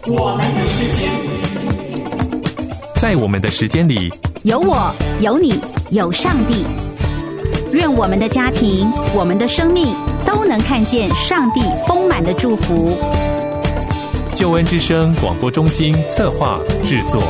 我们的时间， 在我们的时间里， 有我，有你，有上帝。愿我们的家庭，我们的生命都能看见上帝丰满的祝福。 救恩之声广播中心策划制作。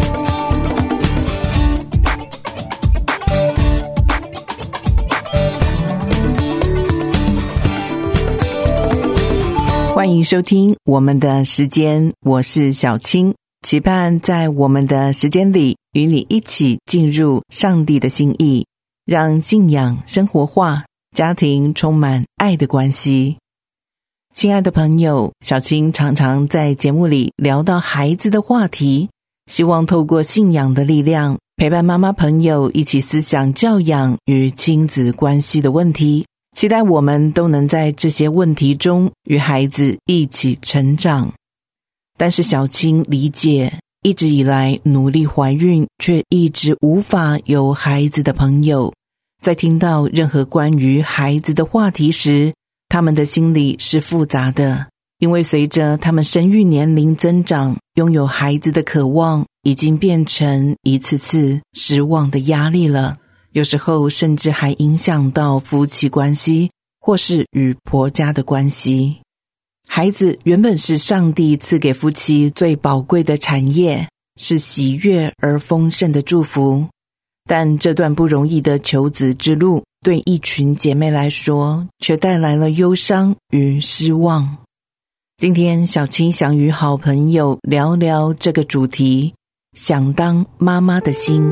欢迎收听我们的时间，我是小青，期盼在我们的时间里与你一起进入上帝的心意，让信仰生活化，家庭充满爱的关系。亲爱的朋友，小青常常在节目里聊到孩子的话题，希望透过信仰的力量，陪伴妈妈朋友一起思想教养与亲子关系的问题，期待我们都能在这些问题中与孩子一起成长。但是小青理解，一直以来努力怀孕却一直无法有孩子的朋友，在听到任何关于孩子的话题时，他们的心里是复杂的，因为随着他们生育年龄增长，拥有孩子的渴望已经变成一次次失望的压力了。有时候甚至还影响到夫妻关系，或是与婆家的关系。孩子原本是上帝赐给夫妻最宝贵的产业，是喜悦而丰盛的祝福。但这段不容易的求子之路，对一群姐妹来说，却带来了忧伤与失望。今天小青想与好朋友聊聊这个主题，想当妈妈的心。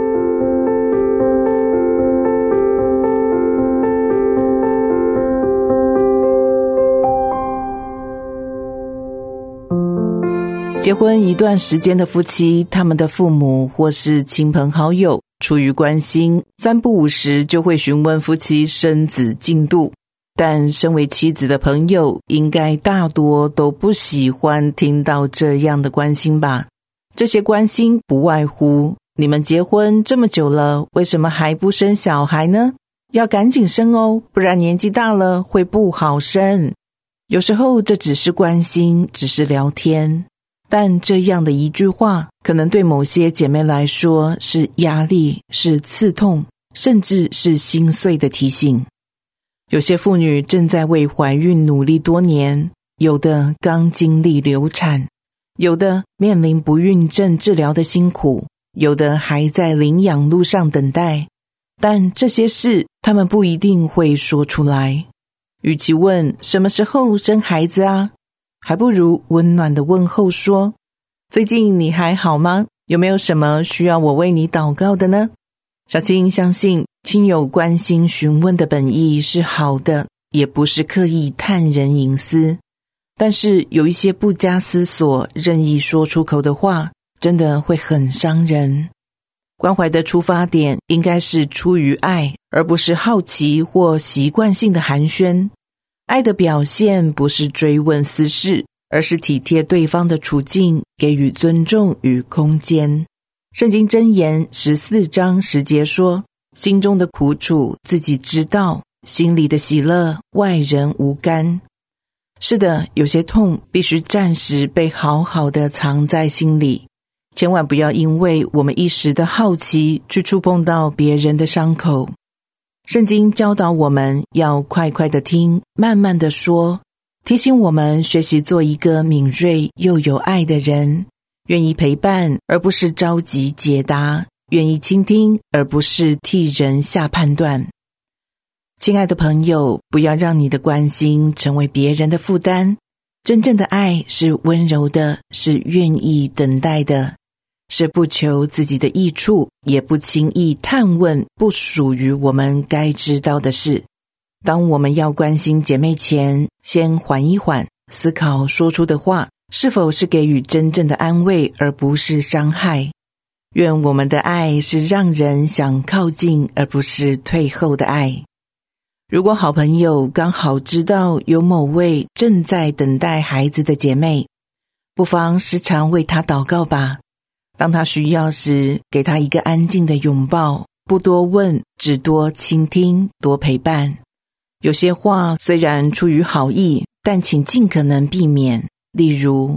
结婚一段时间的夫妻，他们的父母或是亲朋好友出于关心，三不五时就会询问夫妻生子进度。但身为妻子的朋友，应该大多都不喜欢听到这样的关心吧？这些关心不外乎，你们结婚这么久了，为什么还不生小孩呢？要赶紧生哦，不然年纪大了会不好生。有时候这只是关心，只是聊天。但这样的一句话，可能对某些姐妹来说是压力，是刺痛，甚至是心碎的提醒。有些妇女正在为怀孕努力多年，有的刚经历流产，有的面临不孕症治疗的辛苦，有的还在领养路上等待。但这些事，她们不一定会说出来。与其问什么时候生孩子啊，还不如温暖的问候说，最近你还好吗？有没有什么需要我为你祷告的呢？小青相信亲友关心询问的本意是好的，也不是刻意探人隐私，但是有一些不加思索任意说出口的话，真的会很伤人。关怀的出发点应该是出于爱，而不是好奇或习惯性的寒暄。爱的表现不是追问私事，而是体贴对方的处境，给予尊重与空间。圣经箴言14章10节说，心中的苦楚自己知道，心里的喜乐外人无干。是的，有些痛必须暂时被好好的藏在心里，千万不要因为我们一时的好奇去触碰到别人的伤口。圣经教导我们要快快的听，慢慢的说，提醒我们学习做一个敏锐又有爱的人，愿意陪伴而不是着急解答，愿意倾听而不是替人下判断。亲爱的朋友，不要让你的关心成为别人的负担。真正的爱是温柔的，是愿意等待的，是不求自己的益处，也不轻易探问不属于我们该知道的事。当我们要关心姐妹前，先缓一缓，思考说出的话是否是给予真正的安慰，而不是伤害。愿我们的爱是让人想靠近，而不是退后的爱。如果好朋友刚好知道有某位正在等待孩子的姐妹，不妨时常为她祷告吧。当她需要时，给她一个安静的拥抱，不多问，只多倾听，多陪伴。有些话虽然出于好意，但请尽可能避免，例如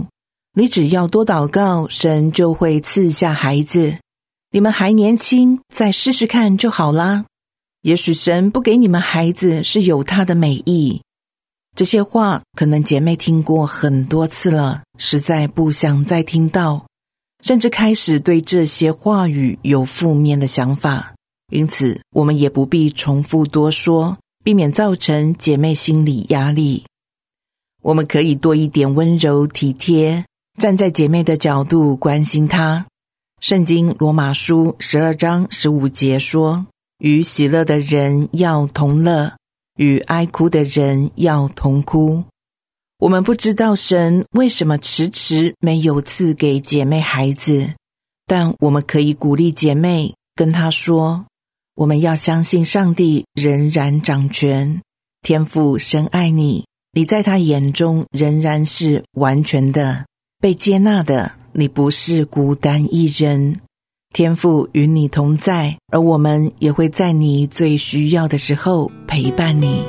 你只要多祷告，神就会赐下孩子。你们还年轻，再试试看就好啦。也许神不给你们孩子是有他的美意。这些话可能姐妹听过很多次了，实在不想再听到，甚至开始对这些话语有负面的想法。因此我们也不必重复多说，避免造成姐妹心理压力。我们可以多一点温柔体贴，站在姐妹的角度关心她。圣经罗马书12章15节说，与喜乐的人要同乐，与哀哭的人要同哭。我们不知道神为什么迟迟没有赐给姐妹孩子，但我们可以鼓励姐妹，跟她说，我们要相信上帝仍然掌权，天父深爱你，你在他眼中仍然是完全的，被接纳的，你不是孤单一人。天父与你同在，而我们也会在你最需要的时候陪伴你。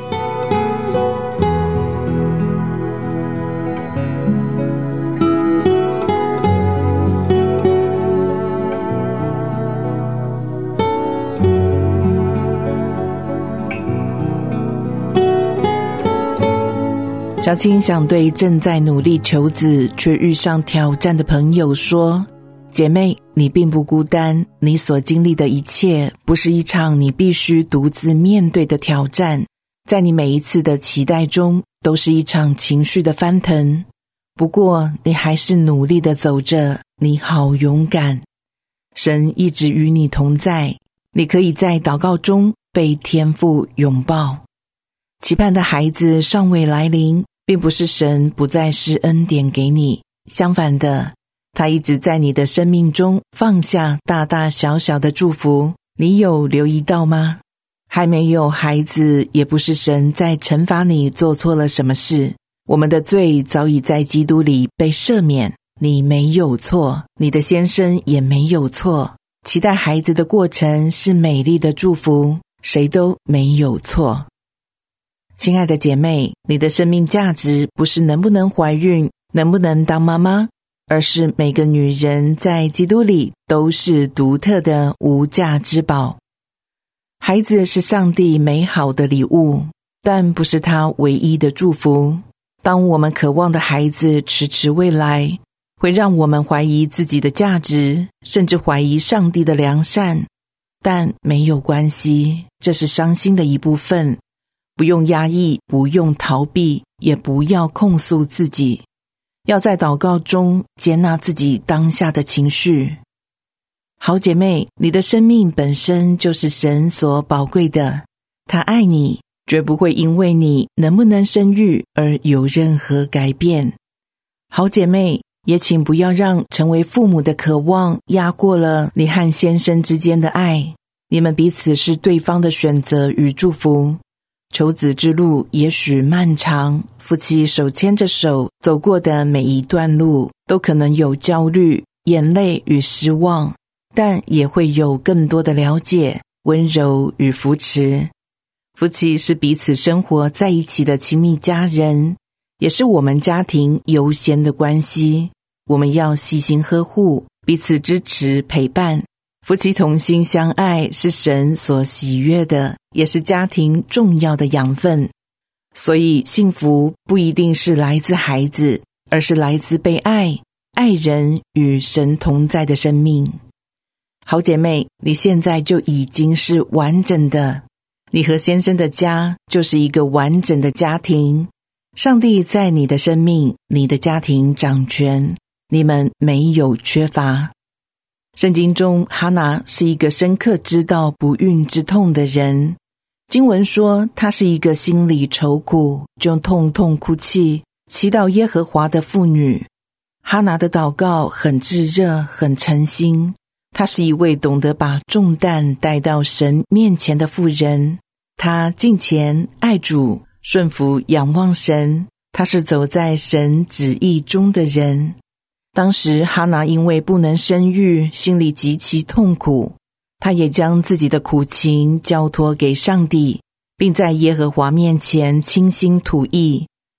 小青想对正在努力求子却遇上挑战的朋友说，姐妹，你并不孤单，你所经历的一切不是一场你必须独自面对的挑战，在你每一次的期待中都是一场情绪的翻腾。不过你还是努力地走着，你好勇敢，神一直与你同在，你可以在祷告中被天父拥抱。期盼的孩子尚未来临，并不是神不再施恩典给你，相反的，他一直在你的生命中放下大大小小的祝福，你有留意到吗？还没有孩子，也不是神在惩罚你做错了什么事，我们的罪早已在基督里被赦免，你没有错，你的先生也没有错，期待孩子的过程是美丽的祝福，谁都没有错。亲爱的姐妹，你的生命价值不是能不能怀孕，能不能当妈妈，而是每个女人在基督里都是独特的无价之宝。孩子是上帝美好的礼物，但不是他唯一的祝福。当我们渴望的孩子迟迟未来，会让我们怀疑自己的价值，甚至怀疑上帝的良善。但没有关系，这是伤心的一部分。不用压抑，不用逃避，也不要控诉自己，要在祷告中接纳自己当下的情绪。好姐妹，你的生命本身就是神所宝贵的，他爱你，绝不会因为你能不能生育而有任何改变。好姐妹，也请不要让成为父母的渴望压过了你和先生之间的爱，你们彼此是对方的选择与祝福。求子之路也许漫长，夫妻手牵着手走过的每一段路都可能有焦虑、眼泪与失望，但也会有更多的了解、温柔与扶持。夫妻是彼此生活在一起的亲密家人，也是我们家庭优先的关系，我们要细心呵护，彼此支持陪伴。夫妻同心相爱是神所喜悦的，也是家庭重要的养分。所以幸福不一定是来自孩子，而是来自被爱、爱人与神同在的生命。好姐妹，你现在就已经是完整的，你和先生的家就是一个完整的家庭。上帝在你的生命、你的家庭掌权，你们没有缺乏。圣经中哈拿是一个深刻知道不孕之痛的人，经文说她是一个心里愁苦就痛痛哭泣祈祷耶和华的妇女。哈拿的祷告很炙热，很诚心，她是一位懂得把重担带到神面前的妇人，她敬虔爱主，顺服仰望神，她是走在神旨意中的人。当时哈拿因为不能生育，心里极其痛苦，她也将自己的苦情交托给上帝，并在耶和华面前倾心吐意，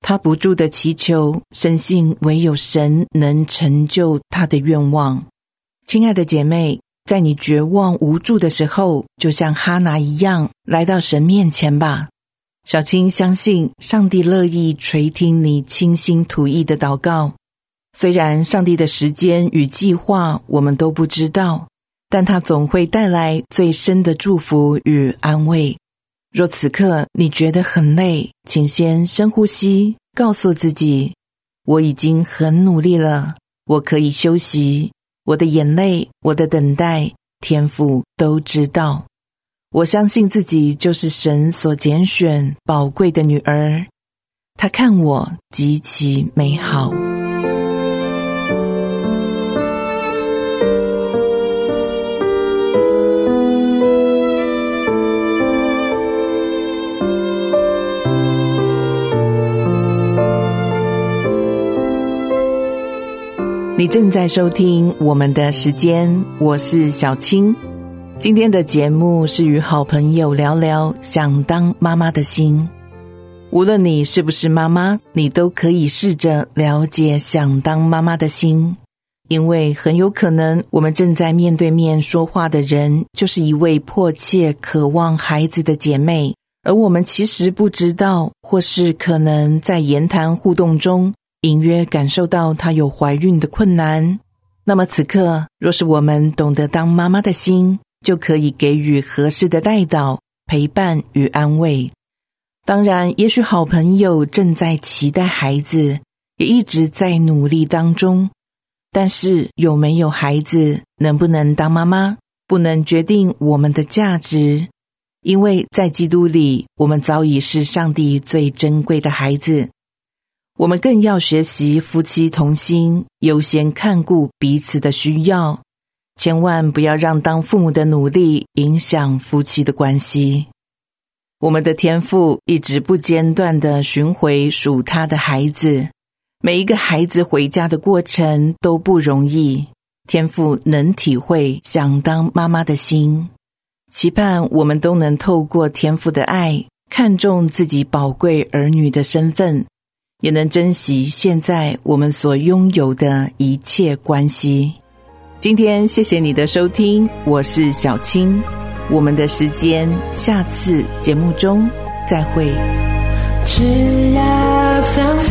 他不住地祈求，深信唯有神能成就他的愿望。亲爱的姐妹，在你绝望无助的时候，就像哈拿一样，来到神面前吧。小青相信上帝乐意垂听你倾心吐意的祷告。虽然上帝的时间与计划我们都不知道，但他总会带来最深的祝福与安慰。若此刻你觉得很累，请先深呼吸，告诉自己，我已经很努力了，我可以休息，我的眼泪，我的等待，天父都知道。我相信自己就是神所拣选宝贵的女儿，他看我极其美好。你正在收听我们的时间，我是小青。今天的节目是与好朋友聊聊想当妈妈的心。无论你是不是妈妈，你都可以试着了解想当妈妈的心，因为很有可能我们正在面对面说话的人，就是一位迫切渴望孩子的姐妹，而我们其实不知道，或是可能在言谈互动中隐约感受到她有怀孕的困难。那么此刻，若是我们懂得当妈妈的心，就可以给予合适的带导、陪伴与安慰。当然，也许好朋友正在期待孩子，也一直在努力当中，但是有没有孩子，能不能当妈妈，不能决定我们的价值，因为在基督里，我们早已是上帝最珍贵的孩子。我们更要学习夫妻同心，优先看顾彼此的需要，千万不要让当父母的努力影响夫妻的关系。我们的天父一直不间断地寻回属他的孩子，每一个孩子回家的过程都不容易，天父能体会想当妈妈的心，期盼我们都能透过天父的爱，看重自己宝贵儿女的身份，也能珍惜现在我们所拥有的一切关系。今天谢谢你的收听，我是小青，我们的时间下次节目中再会。 只要相